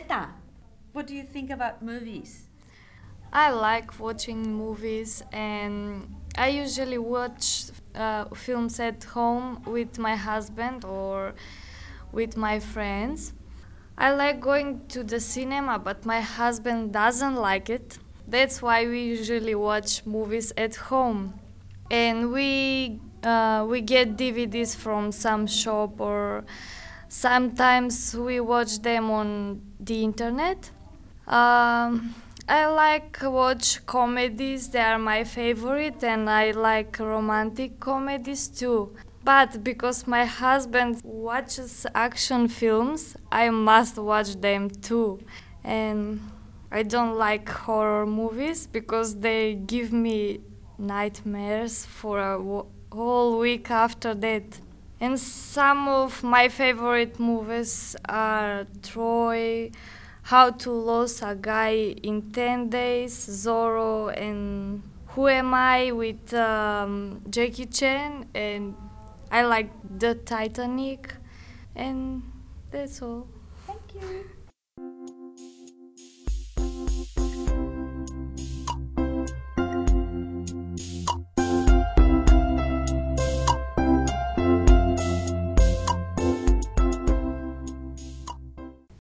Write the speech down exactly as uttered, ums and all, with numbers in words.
Greta, what do you think about movies? I like watching movies, and I usually watch uh, films at home with my husband or with my friends. I like going to the cinema, but my husband doesn't like it. That's why we usually watch movies at home. And we uh, we get D V Ds from some shop, or sometimes we watch them on the internet. Um, I like watch comedies. They are my favorite, and I like romantic comedies too. But because my husband watches action films, I must watch them too. And I don't like horror movies because they give me nightmares for a w- whole week after that. And some of my favorite movies are Troy, How to Lose a Guy in ten days, Zorro, and Who Am I with um, Jackie Chan. And I like The Titanic. And that's all. Thank you.